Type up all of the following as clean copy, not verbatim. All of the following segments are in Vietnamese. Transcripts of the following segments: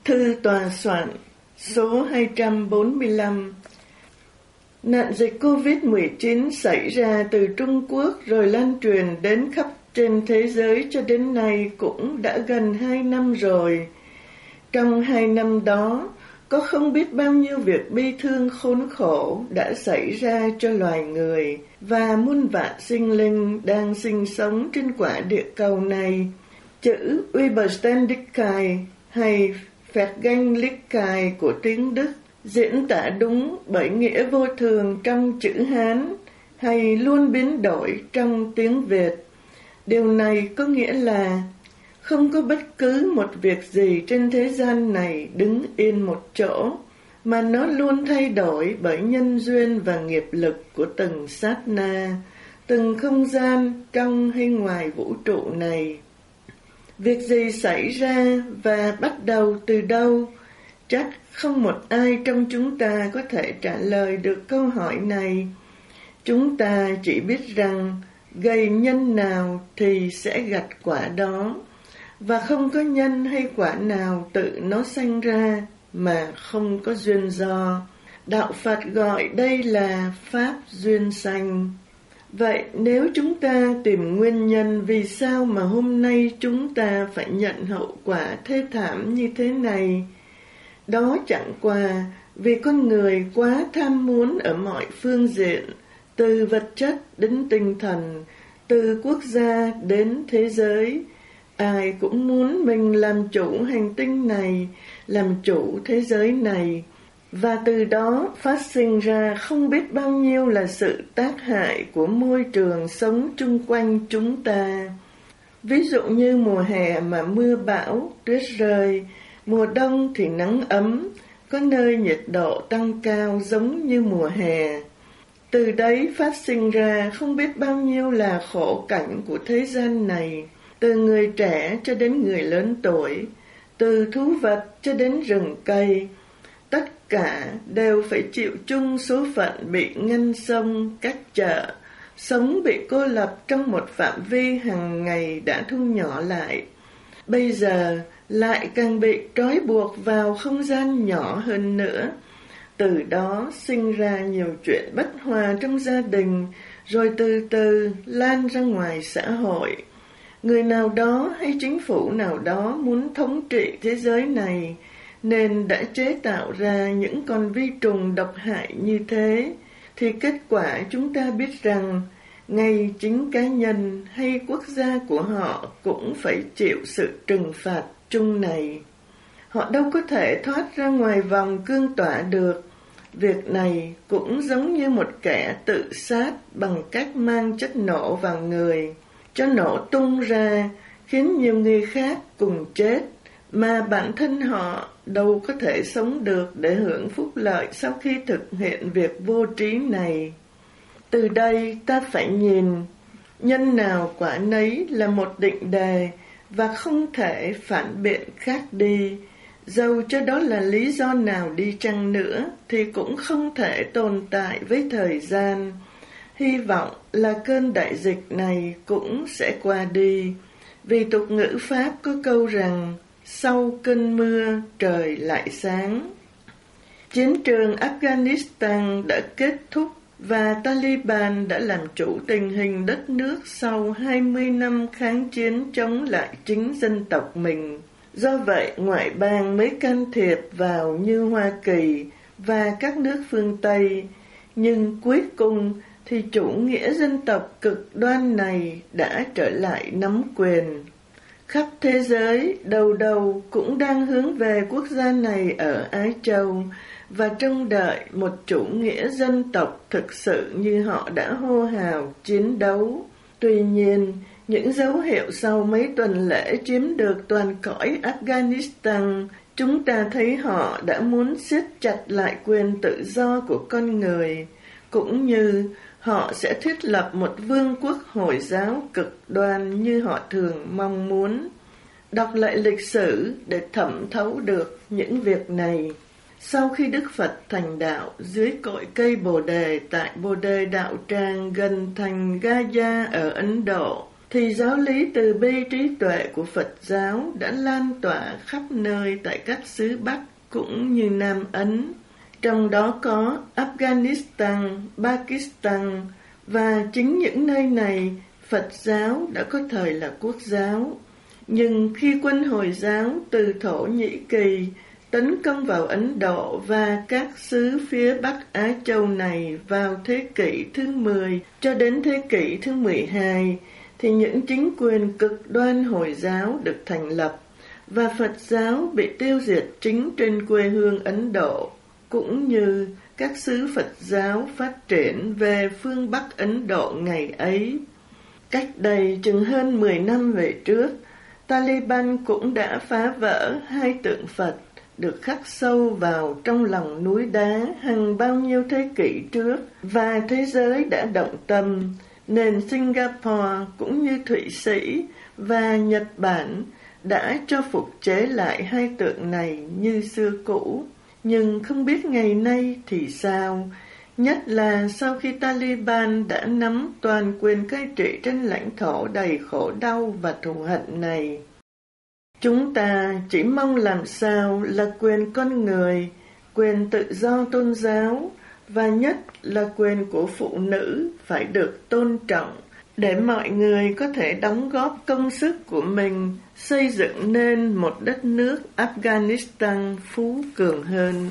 Thư tòa soạn số 245. Nạn dịch Covid-19 xảy ra từ Trung Quốc rồi lan truyền đến khắp trên thế giới cho đến nay cũng đã gần 2 năm rồi. Trong 2 năm đó, có không biết bao nhiêu việc bi thương khốn khổ đã xảy ra cho loài người và muôn vạn sinh linh đang sinh sống trên quả địa cầu này. Chữ Überständigkeit hay Vergänglichkeit của tiếng Đức diễn tả đúng bởi nghĩa vô thường trong chữ Hán hay luôn biến đổi trong tiếng Việt. Điều này có nghĩa là không có bất cứ một việc gì trên thế gian này đứng yên một chỗ, mà nó luôn thay đổi bởi nhân duyên và nghiệp lực của từng sát na, từng không gian trong hay ngoài vũ trụ này. Việc gì xảy ra và bắt đầu từ đâu? Chắc không một ai trong chúng ta có thể trả lời được câu hỏi này. Chúng ta chỉ biết rằng gây nhân nào thì sẽ gặt quả đó, và không có nhân hay quả nào tự nó sanh ra mà không có duyên do. Đạo Phật gọi đây là pháp duyên sanh. Vậy nếu chúng ta tìm nguyên nhân vì sao mà hôm nay chúng ta phải nhận hậu quả thê thảm như thế này, đó chẳng qua vì con người quá tham muốn ở mọi phương diện, từ vật chất đến tinh thần, từ quốc gia đến thế giới. Ai cũng muốn mình làm chủ hành tinh này, làm chủ thế giới này, và từ đó phát sinh ra không biết bao nhiêu là sự tác hại của môi trường sống chung quanh chúng ta. Ví dụ như mùa hè mà mưa bão, tuyết rơi, mùa đông thì nắng ấm, có nơi nhiệt độ tăng cao giống như mùa hè. Từ đấy phát sinh ra không biết bao nhiêu là khổ cảnh của thế gian này, từ người trẻ cho đến người lớn tuổi, từ thú vật cho đến rừng cây. Tất cả đều phải chịu chung số phận bị ngăn sông, cách chợ, sống bị cô lập trong một phạm vi hàng ngày đã thu nhỏ lại. Bây giờ lại càng bị trói buộc vào không gian nhỏ hơn nữa. Từ đó sinh ra nhiều chuyện bất hòa trong gia đình, rồi từ từ lan ra ngoài xã hội. Người nào đó hay chính phủ nào đó muốn thống trị thế giới này, nên đã chế tạo ra những con vi trùng độc hại như thế, thì kết quả chúng ta biết rằng ngay chính cá nhân hay quốc gia của họ cũng phải chịu sự trừng phạt chung này. Họ đâu có thể thoát ra ngoài vòng cương tỏa được. Việc này cũng giống như một kẻ tự sát bằng cách mang chất nổ vào người, cho nổ tung ra, khiến nhiều người khác cùng chết, mà bản thân họ đâu có thể sống được để hưởng phúc lợi sau khi thực hiện việc vô trí này. Từ đây ta phải nhìn, nhân nào quả nấy là một định đề và không thể phản biện khác đi. Dầu cho đó là lý do nào đi chăng nữa thì cũng không thể tồn tại với thời gian. Hy vọng là cơn đại dịch này cũng sẽ qua đi, vì tục ngữ Pháp có câu rằng sau cơn mưa trời lại sáng. Chiến trường Afghanistan đã kết thúc và Taliban đã làm chủ tình hình đất nước sau 20 năm kháng chiến chống lại chính dân tộc mình. Do vậy, ngoại bang mới can thiệp vào như Hoa Kỳ và các nước phương Tây, nhưng cuối cùng thì chủ nghĩa dân tộc cực đoan này đã trở lại nắm quyền. Khắp thế giới, đầu đầu cũng đang hướng về quốc gia này ở Ái Châu và trông đợi một chủ nghĩa dân tộc thực sự như họ đã hô hào chiến đấu. Tuy nhiên, những dấu hiệu sau mấy tuần lễ chiếm được toàn cõi Afghanistan, chúng ta thấy họ đã muốn siết chặt lại quyền tự do của con người, cũng như họ sẽ thiết lập một vương quốc Hồi giáo cực đoan như họ thường mong muốn. Đọc lại lịch sử để thẩm thấu được những việc này. Sau khi Đức Phật thành đạo dưới cội cây Bồ Đề tại Bồ Đề Đạo Tràng gần thành Gaya ở Ấn Độ, thì giáo lý từ bi trí tuệ của Phật giáo đã lan tỏa khắp nơi tại các xứ Bắc cũng như Nam Ấn, trong đó có Afghanistan, Pakistan, và chính những nơi này Phật giáo đã có thời là quốc giáo. Nhưng khi quân Hồi giáo từ Thổ Nhĩ Kỳ tấn công vào Ấn Độ và các xứ phía Bắc Á Châu này vào thế kỷ thứ 10 cho đến thế kỷ thứ 12, thì những chính quyền cực đoan Hồi giáo được thành lập và Phật giáo bị tiêu diệt chính trên quê hương Ấn Độ, cũng như các xứ Phật giáo phát triển về phương Bắc Ấn Độ ngày ấy. Cách đây chừng hơn 10 năm về trước, Taliban cũng đã phá vỡ 2 tượng Phật được khắc sâu vào trong lòng núi đá hàng bao nhiêu thế kỷ trước, và thế giới đã động tâm, nên Singapore cũng như Thụy Sĩ và Nhật Bản đã cho phục chế lại 2 tượng này như xưa cũ. Nhưng không biết ngày nay thì sao, nhất là sau khi Taliban đã nắm toàn quyền cai trị trên lãnh thổ đầy khổ đau và thù hận này. Chúng ta chỉ mong làm sao là quyền con người, quyền tự do tôn giáo, và nhất là quyền của phụ nữ phải được tôn trọng, để mọi người có thể đóng góp công sức của mình xây dựng nên một đất nước Afghanistan phú cường hơn.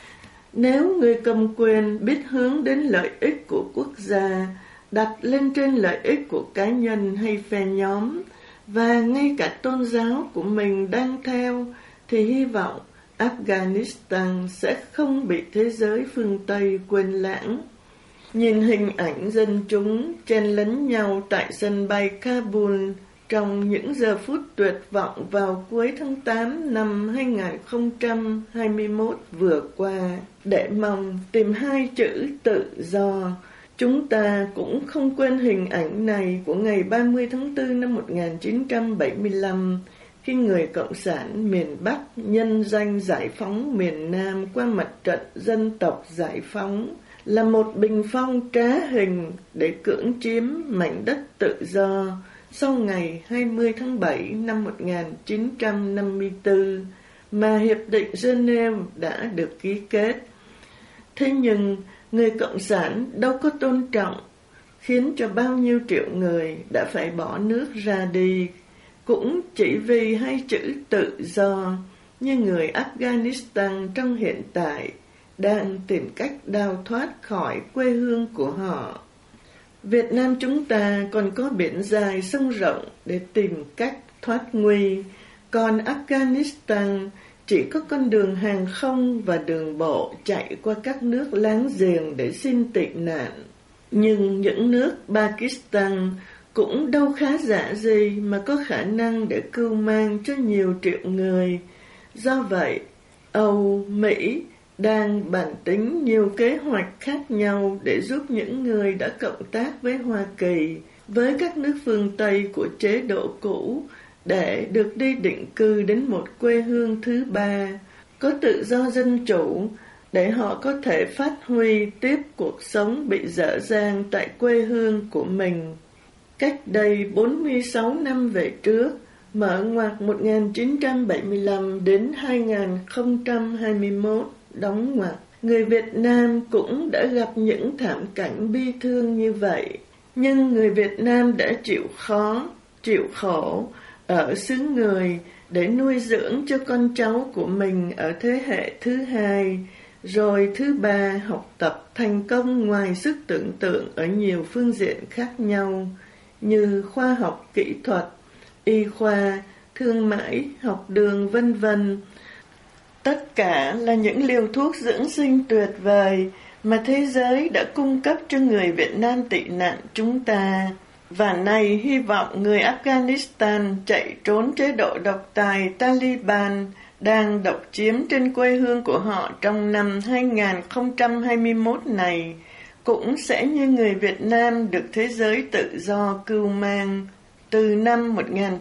Nếu người cầm quyền biết hướng đến lợi ích của quốc gia, đặt lên trên lợi ích của cá nhân hay phe nhóm, và ngay cả tôn giáo của mình đang theo, thì hy vọng Afghanistan sẽ không bị thế giới phương Tây quên lãng. Nhìn hình ảnh dân chúng chen lấn nhau tại sân bay Kabul trong những giờ phút tuyệt vọng vào cuối tháng 8 năm 2021 vừa qua, để mong tìm 2 chữ tự do, chúng ta cũng không quên hình ảnh này của ngày 30 tháng 4 năm 1975, khi người Cộng sản miền Bắc nhân danh giải phóng miền Nam qua mặt trận dân tộc giải phóng, là một bình phong trá hình để cưỡng chiếm mảnh đất tự do sau ngày 20 tháng 7 năm 1954 mà Hiệp định Geneva đã được ký kết. Thế nhưng, người Cộng sản đâu có tôn trọng, khiến cho bao nhiêu triệu người đã phải bỏ nước ra đi, cũng chỉ vì 2 chữ tự do, như người Afghanistan trong hiện tại đang tìm cách đào thoát khỏi quê hương của họ. Việt Nam chúng ta còn có biển dài sông rộng để tìm cách thoát nguy, còn Afghanistan chỉ có con đường hàng không và đường bộ chạy qua các nước láng giềng để xin tị nạn. Nhưng những nước Pakistan cũng đâu khá giả gì mà có khả năng để cưu mang cho nhiều triệu người. Do vậy, Âu, Mỹ đang bàn tính nhiều kế hoạch khác nhau để giúp những người đã cộng tác với Hoa Kỳ, với các nước phương Tây của chế độ cũ, để được đi định cư đến một quê hương thứ ba, có tự do dân chủ, để họ có thể phát huy tiếp cuộc sống bị dở dang tại quê hương của mình. Cách đây 46 năm về trước, mở ngoặc 1975 đến 2021, đóng ngoặc, người Việt Nam cũng đã gặp những thảm cảnh bi thương như vậy. Nhưng người Việt Nam đã chịu khó, chịu khổ ở xứ người để nuôi dưỡng cho con cháu của mình ở thế hệ thứ 2, rồi thứ 3 học tập thành công ngoài sức tưởng tượng ở nhiều phương diện khác nhau, như khoa học kỹ thuật, y khoa, thương mại, học đường, vân vân. Tất cả là những liều thuốc dưỡng sinh tuyệt vời mà thế giới đã cung cấp cho người Việt Nam tị nạn chúng ta. Và nay hy vọng người Afghanistan chạy trốn chế độ độc tài Taliban đang độc chiếm trên quê hương của họ trong năm 2021 này cũng sẽ như người Việt Nam được thế giới tự do cưu mang từ năm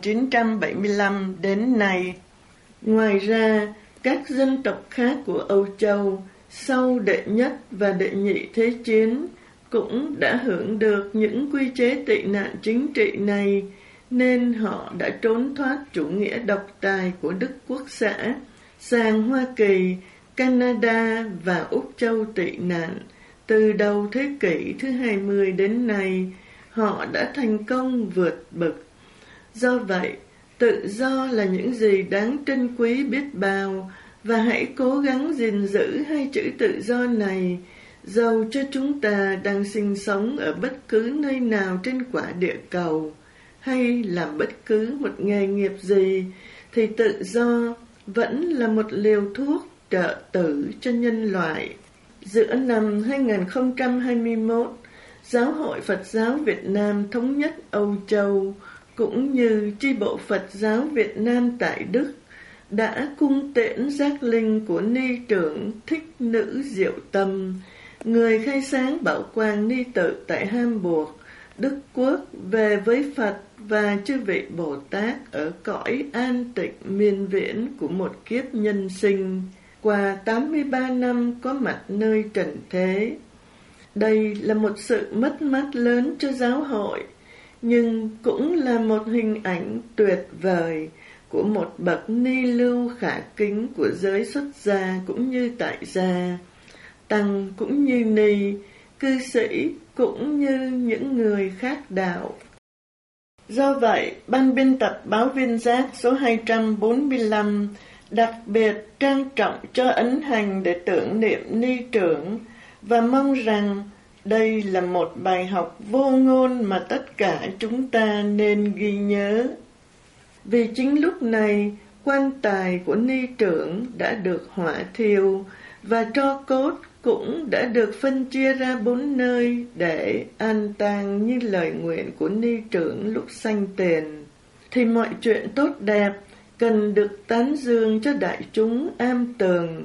1975 đến nay. Ngoài ra, các dân tộc khác của Âu Châu sau đệ nhất và đệ nhị thế chiến cũng đã hưởng được những quy chế tị nạn chính trị này nên họ đã trốn thoát chủ nghĩa độc tài của Đức Quốc xã, sang Hoa Kỳ, Canada và Úc Châu tị nạn. Từ đầu thế kỷ thứ 20 đến nay, họ đã thành công vượt bậc. Do vậy, tự do là những gì đáng trân quý biết bao, và hãy cố gắng gìn giữ hai chữ tự do này, dầu cho chúng ta đang sinh sống ở bất cứ nơi nào trên quả địa cầu, hay làm bất cứ một nghề nghiệp gì, thì tự do vẫn là một liều thuốc trợ tử cho nhân loại. Giữa năm 2021, Giáo hội Phật giáo Việt Nam thống nhất Âu Châu, cũng như chi bộ Phật giáo Việt Nam tại Đức, đã cung tiễn giác linh của ni trưởng Thích Nữ Diệu Tâm, người khai sáng Bảo Quang Ni Tự tại Hamburg, Đức Quốc, về với Phật và chư vị Bồ Tát ở cõi an tịnh miên viễn của một kiếp nhân sinh, qua 83 năm có mặt nơi trần thế. Đây là một sự mất mát lớn cho giáo hội, nhưng cũng là một hình ảnh tuyệt vời của một bậc ni lưu khả kính của giới xuất gia cũng như tại gia, tăng cũng như ni, cư sĩ cũng như những người khác đạo. Do vậy, ban biên tập báo Viên Giác số 245 đặc biệt trang trọng cho ấn hành để tưởng niệm ni trưởng, và mong rằng đây là một bài học vô ngôn mà tất cả chúng ta nên ghi nhớ. Vì chính lúc này, quan tài của ni trưởng đã được hỏa thiêu, và tro cốt cũng đã được phân chia ra 4 nơi để an táng như lời nguyện của ni trưởng lúc sanh tiền. Thì mọi chuyện tốt đẹp cần được tán dương cho đại chúng am tường.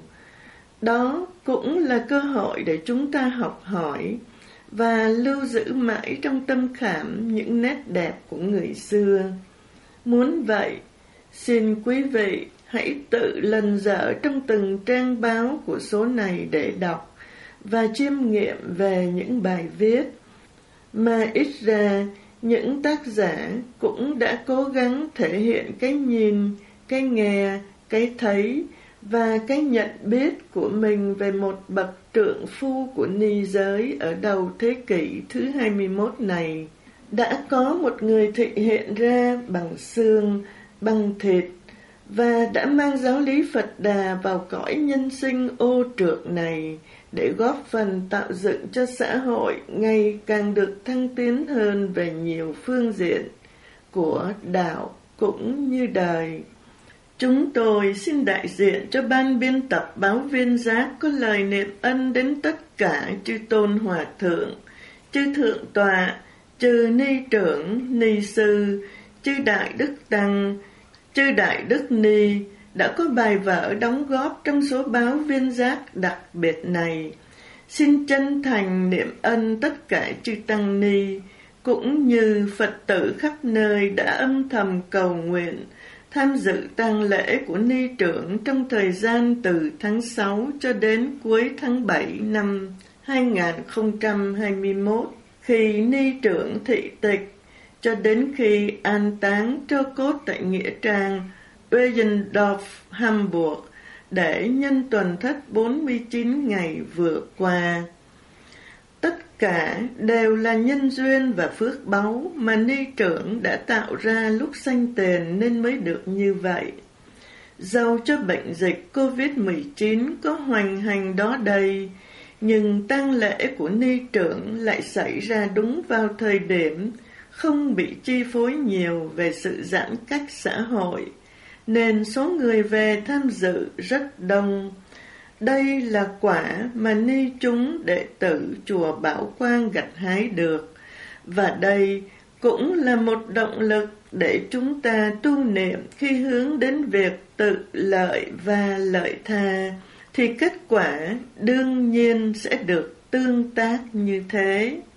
Đó cũng là cơ hội để chúng ta học hỏi và lưu giữ mãi trong tâm khảm những nét đẹp của người xưa. Muốn vậy, xin quý vị hãy tự lần dở trong từng trang báo của số này để đọc và chiêm nghiệm về những bài viết mà ít ra những tác giả cũng đã cố gắng thể hiện cái nhìn, cái nghe, cái thấy và cái nhận biết của mình về một bậc trượng phu của ni giới ở đầu thế kỷ thứ 21 này. Đã có một người thị hiện ra bằng xương, bằng thịt, và đã mang giáo lý Phật Đà vào cõi nhân sinh ô trược này để góp phần tạo dựng cho xã hội ngày càng được thăng tiến hơn về nhiều phương diện của đạo cũng như đời. Chúng tôi xin đại diện cho ban biên tập báo Viên Giác có lời niệm ân đến tất cả chư tôn hòa thượng, chư thượng tọa, chư ni trưởng, ni sư, chư đại đức tăng, chư đại đức ni đã có bài vở đóng góp trong số báo Viên Giác đặc biệt này. Xin chân thành niệm ân tất cả chư tăng ni, cũng như Phật tử khắp nơi đã âm thầm cầu nguyện, tham dự tang lễ của ni trưởng trong thời gian từ tháng 6 cho đến cuối tháng 7 năm 2021, khi ni trưởng thị tịch, cho đến khi an táng tro cốt tại nghĩa trang Weyendorf, Hamburg, để nhân tuần thất 49 ngày vừa qua. Tất cả đều là nhân duyên và phước báu mà ni trưởng đã tạo ra lúc sanh tiền nên mới được như vậy. Dầu cho bệnh dịch COVID-19 có hoành hành đó đây, nhưng tang lễ của ni trưởng lại xảy ra đúng vào thời điểm không bị chi phối nhiều về sự giãn cách xã hội, nên số người về tham dự rất đông. Đây là quả mà ni chúng đệ tử chùa Bảo Quang gặt hái được, và đây cũng là một động lực để chúng ta tu niệm khi hướng đến việc tự lợi và lợi tha, thì kết quả đương nhiên sẽ được tương tác như thế.